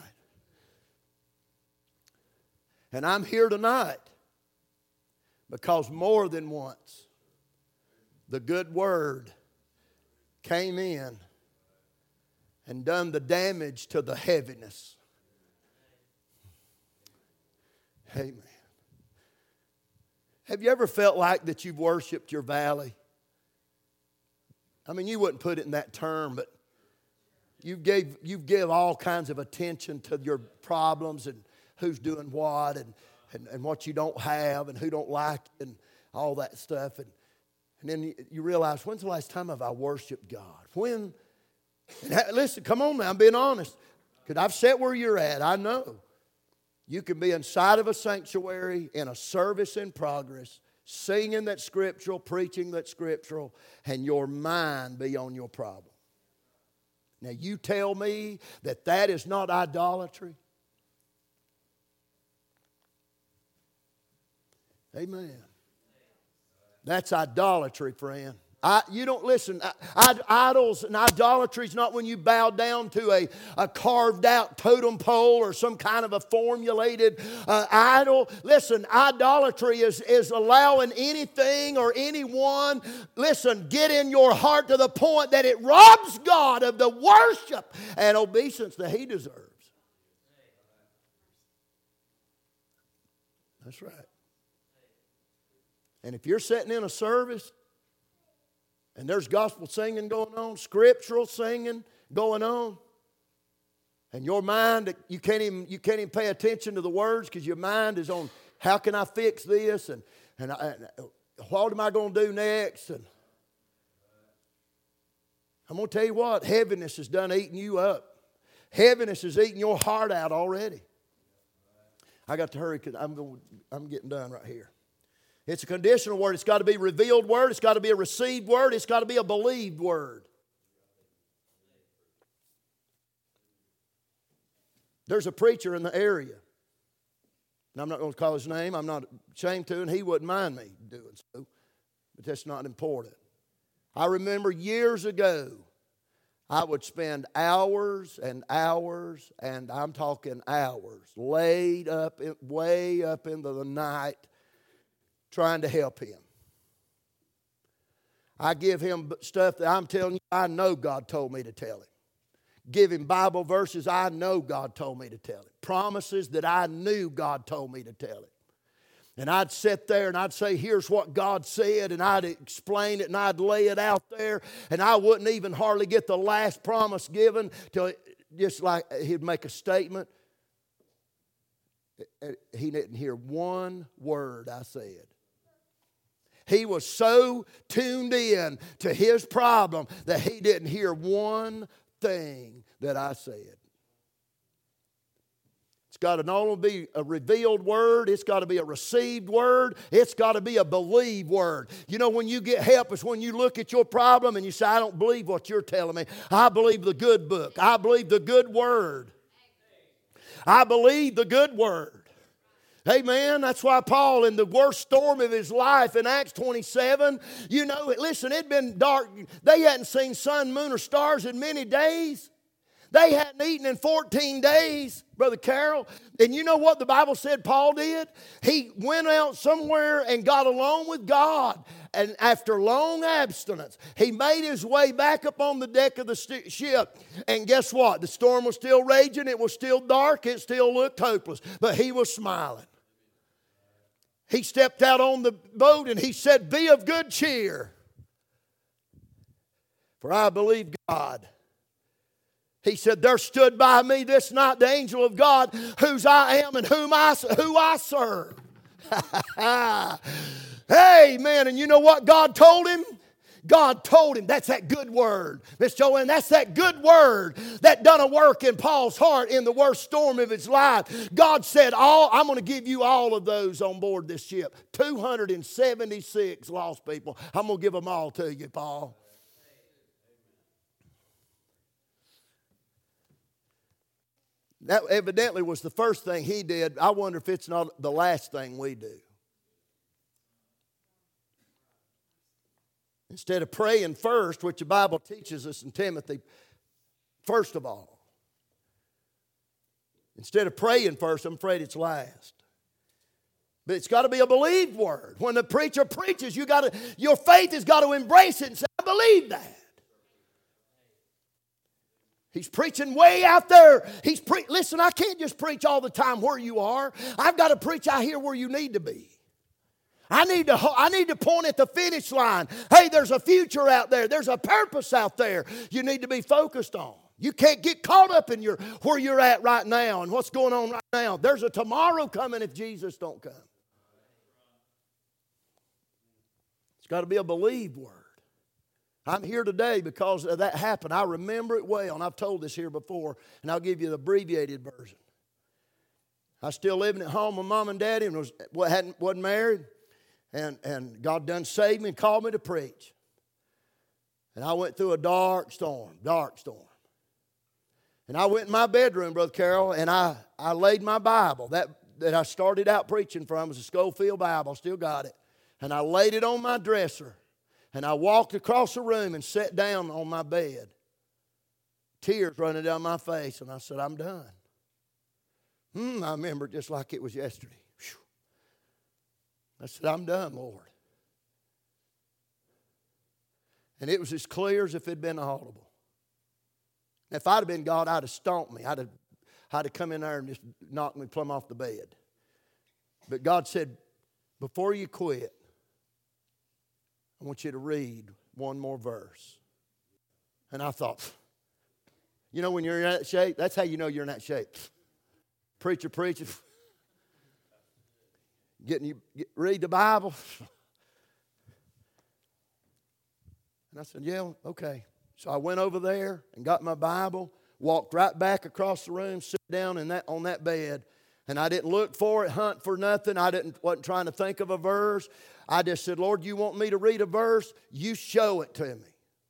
And I'm here tonight because more than once the good word came in and done the damage to the heaviness. Amen. Have you ever felt like that you've worshiped your valley? I mean, you wouldn't put it in that term, but you gave you give all kinds of attention to your problems and who's doing what and, and, and what you don't have and who don't like and all that stuff. And And then you realize, when's the last time have I worshiped God? When? And ha- listen, come on now, I'm being honest. Because I've sat where you're at. I know. You can be inside of a sanctuary in a service in progress, singing that scriptural, preaching that scriptural, and your mind be on your problem. Now you tell me that that is not idolatry? Amen. That's idolatry, friend. I, you don't listen. I, I, idols and idolatry is not when you bow down to a, a carved out totem pole or some kind of a formulated uh, idol. Listen, idolatry is, is allowing anything or anyone, listen, get in your heart to the point that it robs God of the worship and obeisance that He deserves. That's right. And if you're sitting in a service and there's gospel singing going on, scriptural singing going on, and your mind, you can't even, you can't even pay attention to the words because your mind is on how can I fix this and, and, I, and what am I going to do next? And I'm going to tell you what, heaviness is done eating you up. Heaviness is eating your heart out already. I got to hurry because I'm, going, I'm getting done right here. It's a conditional word. It's got to be a revealed word. It's got to be a received word. It's got to be a believed word. There's a preacher in the area. And I'm not going to call his name. I'm not ashamed to, and he wouldn't mind me doing so. But that's not important. I remember years ago, I would spend hours and hours, and I'm talking hours, laid up, in, way up into the night, trying to help him. I give him stuff that I'm telling you I know God told me to tell him. Give him Bible verses I know God told me to tell him. Promises that I knew God told me to tell him. And I'd sit there and I'd say, here's what God said, and I'd explain it and I'd lay it out there, and I wouldn't even hardly get the last promise given till just like he'd make a statement. He didn't hear one word I said. He was so tuned in to his problem that he didn't hear one thing that I said. It's got to not only be a revealed word, it's got to be a received word, it's got to be a believed word. You know, when you get help, it's when you look at your problem and you say, I don't believe what you're telling me. I believe the good book. I believe the good word. I believe the good word. Amen. That's why Paul, in the worst storm of his life in Acts twenty-seven, you know, listen, it'd been dark. They hadn't seen sun, moon, or stars in many days. They hadn't eaten in fourteen days, Brother Carroll. And you know what the Bible said Paul did? He went out somewhere and got alone with God. And after long abstinence, he made his way back up on the deck of the st- ship. And guess what? The storm was still raging. It was still dark. It still looked hopeless. But he was smiling. He stepped out on the boat and he said, be of good cheer. For I believe God He said, there stood by me this night the angel of God, whose I am and whom I, who I serve. Amen. And you know what God told him? God told him, that's that good word, Miss Joanne, that's that good word that done a work in Paul's heart in the worst storm of his life. God said, all, I'm going to give you all of those on board this ship. two hundred seventy-six lost people. I'm going to give them all to you, Paul. That evidently was the first thing he did. I wonder if it's not the last thing we do. Instead of praying first, which the Bible teaches us in Timothy, first of all. Instead of praying first, I'm afraid it's last. But it's got to be a believed word. When the preacher preaches, you got to, your faith has got to embrace it and say, I believe that. He's preaching way out there. He's pre- Listen, I can't just preach all the time where you are. I've got to preach out here where you need to be. I need to, I need to point at the finish line. Hey, there's a future out there. There's a purpose out there you need to be focused on. You can't get caught up in your where you're at right now and what's going on right now. There's a tomorrow coming if Jesus don't come. It's got to be a believed word. I'm here today because that happened. I remember it well, and I've told this here before, and I'll give you the abbreviated version. I was still living at home with Mom and Daddy and was, hadn't, wasn't married. And, and God done saved me and called me to preach. And I went through a dark storm, dark storm. And I went in my bedroom, Brother Carroll, and I, I laid my Bible. That, that I started out preaching from was a Schofield Bible. Still got it. And I laid it on my dresser. And I walked across the room and sat down on my bed. Tears running down my face. And I said, I'm done. Hmm, I remember it just like it was yesterday. Whew. I said, I'm done, Lord. And it was as clear as if it had been audible. If I'd have been God, I'd have stomped me. I'd have, I'd have come in there and just knocked me plumb off the bed. But God said, before you quit, I want you to read one more verse. And I thought, you know when you're in that shape? That's how you know you're in that shape. Preacher preaching. Getting you get, read the Bible. And I said, yeah, okay. So I went over there and got my Bible, walked right back across the room, sit down in that on that bed. And I didn't look for it, hunt for nothing. I didn't wasn't trying to think of a verse. I just said, Lord, you want me to read a verse? You show it to me.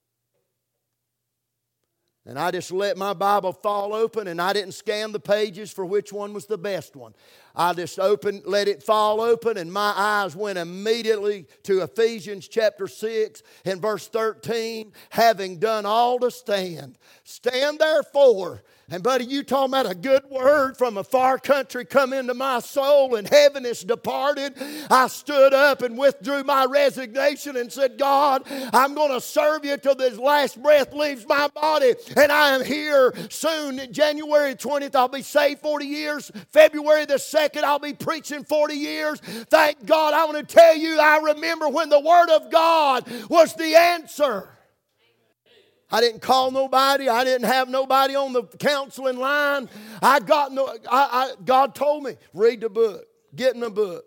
And I just let my Bible fall open, and I didn't scan the pages for which one was the best one. I just opened, let it fall open, and my eyes went immediately to Ephesians chapter six and verse thirteen. Having done all to stand, stand therefore. And buddy, you talking about a good word from a far country come into my soul and heaviness departed. I stood up and withdrew my resignation and said, God, I'm going to serve you till this last breath leaves my body. And I am here soon. January twentieth, I'll be saved forty years. February the second, I'll be preaching forty years. Thank God. I want to tell you, I remember when the Word of God was the answer. I didn't call nobody. I didn't have nobody on the counseling line. I got no. I, I, God told me, read the book. Get in the book.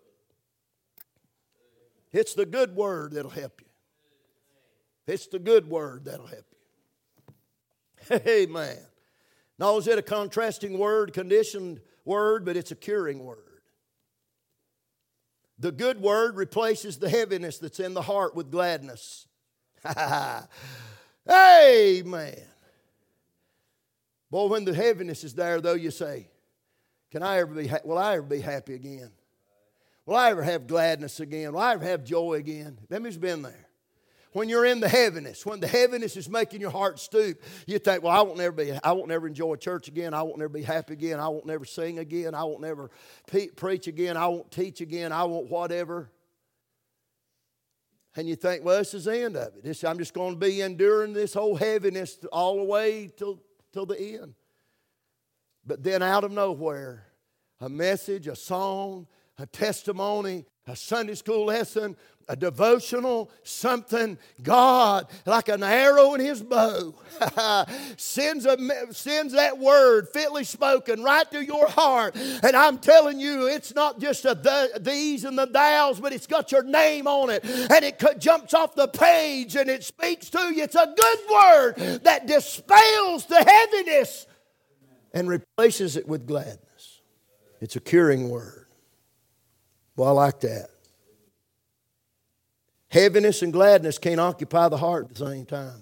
It's the good word that'll help you. It's the good word that'll help you. Amen. Not only is it a contrasting word, conditioned word, but it's a curing word. The good word replaces the heaviness that's in the heart with gladness. Amen. Boy, when the heaviness is there, though, you say, "Can I ever be? Ha- will I ever be happy again? Will I ever have gladness again? Will I ever have joy again?" Them who's been there. When you're in the heaviness, when the heaviness is making your heart stoop, you think, "Well, I won't never be. I won't never enjoy church again. I won't never be happy again. I won't never sing again. I won't never pe- preach again. I won't teach again. I won't whatever." And you think, well, this is the end of it. This, I'm just going to be enduring this whole heaviness all the way till, till the end. But then out of nowhere, a message, a song, a testimony, a Sunday school lesson, a devotional, something. God, like an arrow in His bow, sends, a, sends that word fitly spoken right to your heart. And I'm telling you, it's not just a the, these and the thous, but it's got your name on it. And it jumps off the page and it speaks to you. It's a good word that dispels the heaviness and replaces it with gladness. It's a curing word. Well, I like that. Heaviness and gladness can't occupy the heart at the same time.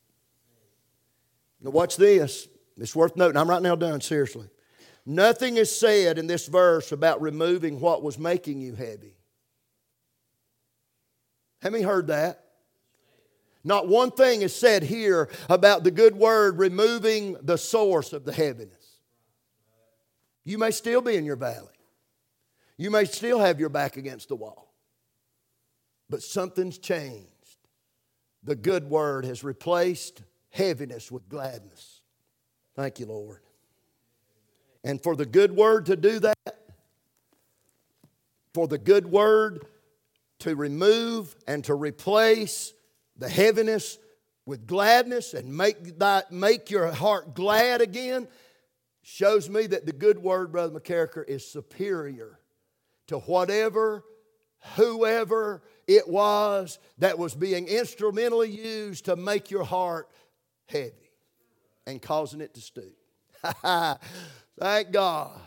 Now watch this. It's worth noting. I'm right now done, seriously. Nothing is said in this verse about removing what was making you heavy. Have you heard that? Not one thing is said here about the good word removing the source of the heaviness. You may still be in your valley. You may still have your back against the wall. But something's changed. The good word has replaced heaviness with gladness. Thank you, Lord. And for the good word to do that, for the good word to remove and to replace the heaviness with gladness and make that, make your heart glad again, shows me that the good word, Brother McCarricker, is superior to whatever, whoever it was that was being instrumentally used to make your heart heavy and causing it to stoop. Thank God.